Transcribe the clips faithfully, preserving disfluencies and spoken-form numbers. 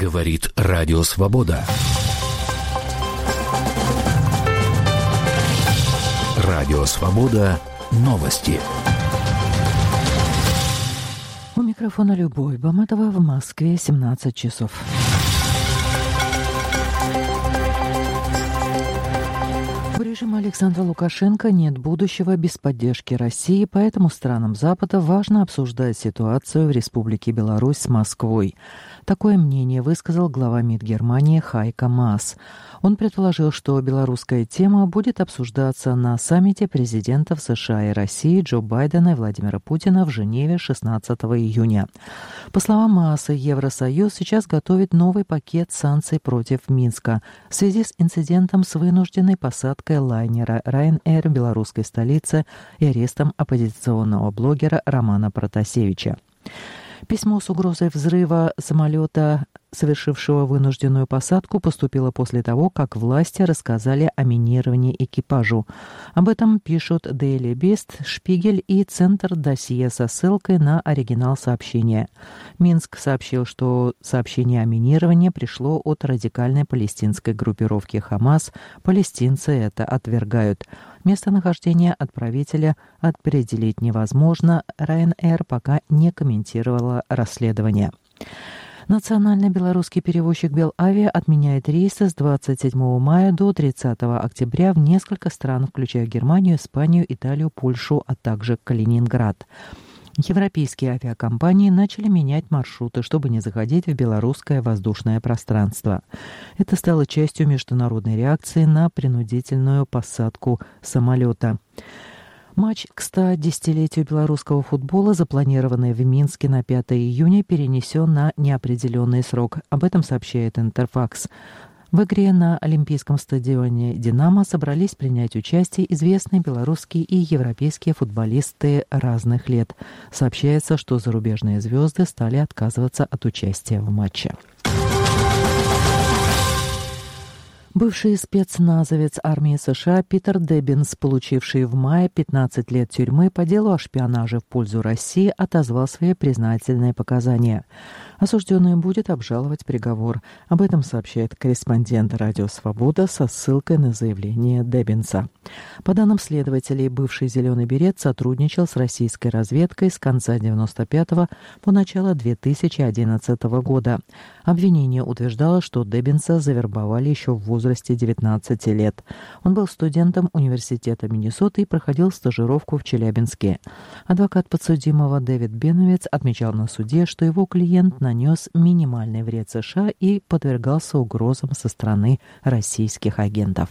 Говорит Радио Свобода. Радио Свобода. Новости. У микрофона Любовь Баматова, в Москве семнадцать часов. У режима Александра Лукашенко нет будущего без поддержки России, поэтому странам Запада важно обсуждать ситуацию в Республике Беларусь с Москвой. Такое мнение высказал глава МИД Германии Хайко Маас. Он предположил, что белорусская тема будет обсуждаться на саммите президентов США и России Джо Байдена и Владимира Путина в Женеве шестнадцатого июня. По словам Мааса, Евросоюз сейчас готовит новый пакет санкций против Минска в связи с инцидентом с вынужденной посадкой лайнера Ryanair в белорусской столице и арестом оппозиционного блогера Романа Протасевича. Письмо с угрозой взрыва самолета, совершившего вынужденную посадку, поступило после того, как власти рассказали о минировании экипажу. Об этом пишут Daily Beast, Шпигель и Центр досье со ссылкой на оригинал сообщения. Минск сообщил, что сообщение о минировании пришло от радикальной палестинской группировки Хамас. Палестинцы это отвергают. Местонахождение отправителя определить невозможно. Ryanair пока не комментировала расследование. Национальный белорусский перевозчик Белавиа отменяет рейсы с двадцать седьмого мая до тридцатого октября в несколько стран, включая Германию, Испанию, Италию, Польшу, а также Калининград. Европейские авиакомпании начали менять маршруты, чтобы не заходить в белорусское воздушное пространство. Это стало частью международной реакции на принудительную посадку самолета. Матч к ста десятилетию белорусского футбола, запланированный в Минске на пятого июня, перенесен на неопределенный срок. Об этом сообщает Интерфакс. В игре на Олимпийском стадионе «Динамо» собрались принять участие известные белорусские и европейские футболисты разных лет. Сообщается, что зарубежные звезды стали отказываться от участия в матче. Бывший спецназовец армии США Питер Деббинс, получивший в мае пятнадцать лет тюрьмы по делу о шпионаже в пользу России, отозвал свои признательные показания. Осужденный будет обжаловать приговор. Об этом сообщает корреспондент «Радио Свобода» со ссылкой на заявление Деббинса. По данным следователей, бывший «Зеленый берет» сотрудничал с российской разведкой с конца девяносто пятого по начало две тысячи одиннадцатого года. Обвинение утверждало, что Деббинса завербовали еще в возрасте девятнадцати лет. Он был студентом университета Миннесоты и проходил стажировку в Челябинске. Адвокат подсудимого Дэвид Беновец отмечал на суде, что его клиент нанес минимальный вред США и подвергался угрозам со стороны российских агентов.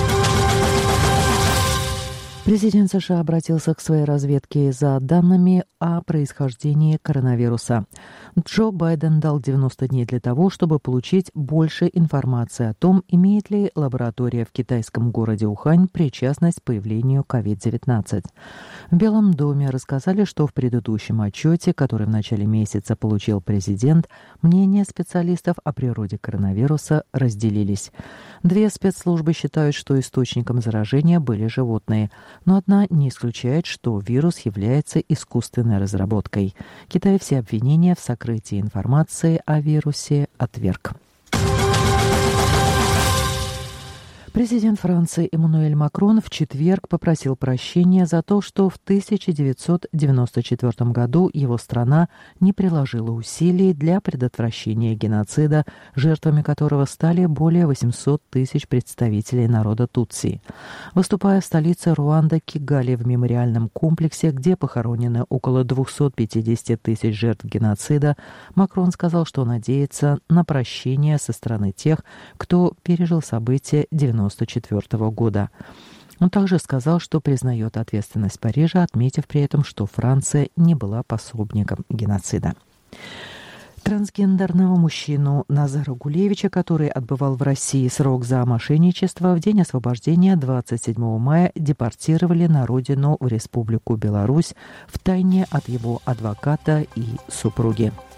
Президент США обратился к своей разведке за данными о происхождении коронавируса. Джо Байден дал девяносто дней для того, чтобы получить больше информации о том, имеет ли лаборатория в китайском городе Ухань причастность к появлению ковид девятнадцать. В Белом доме рассказали, что в предыдущем отчете, который в начале месяца получил президент, мнения специалистов о природе коронавируса разделились. Две спецслужбы считают, что источником заражения были животные, но одна не исключает, что вирус является искусственной разработкой. Китай все обвинения в сокрытии информации о вирусе отверг. Президент Франции Эммануэль Макрон в четверг попросил прощения за то, что в тысяча девятьсот девяносто четвёртом году его страна не приложила усилий для предотвращения геноцида, жертвами которого стали более восьмисот тысяч представителей народа Тутси. Выступая в столице Руанды Кигали в мемориальном комплексе, где похоронены около двухсот пятидесяти тысяч жертв геноцида, Макрон сказал, что надеется на прощение со стороны тех, кто пережил события девяносто четвёртого года. Он также сказал, что признает ответственность Парижа, отметив при этом, что Франция не была пособником геноцида. Трансгендерного мужчину Назара Гулевича, который отбывал в России срок за мошенничество, в день освобождения двадцать седьмого мая депортировали на родину в Республику Беларусь втайне от его адвоката и супруги.